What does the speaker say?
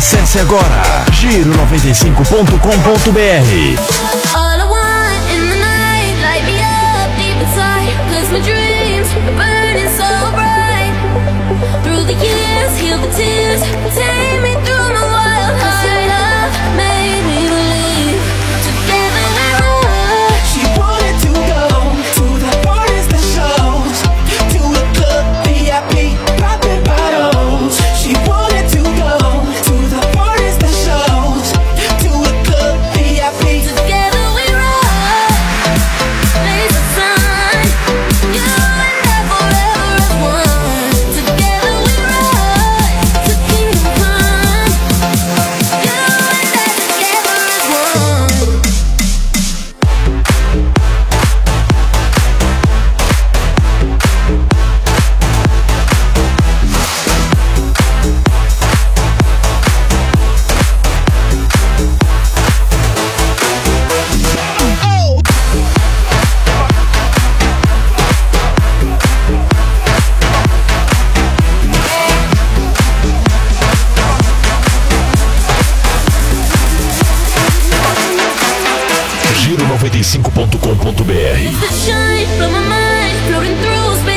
Acesse agora giro95.com.br. All I want in the night, light me up deep inside, 'cause my dreams are burning so bright. Through the years, heal the tears, take me through my wild high. Love made me believe, together we're one. She wanted to go to the parties, the shows, to a club, VIP, popping bottles. She wanted to go to the parties, the shows, to a club, VIP. Together we ride, face the sun. You and I forever as one. Together we ride to kingdom come. You and I together as one. Giro95.com.br. The shine from my mind, floating through space.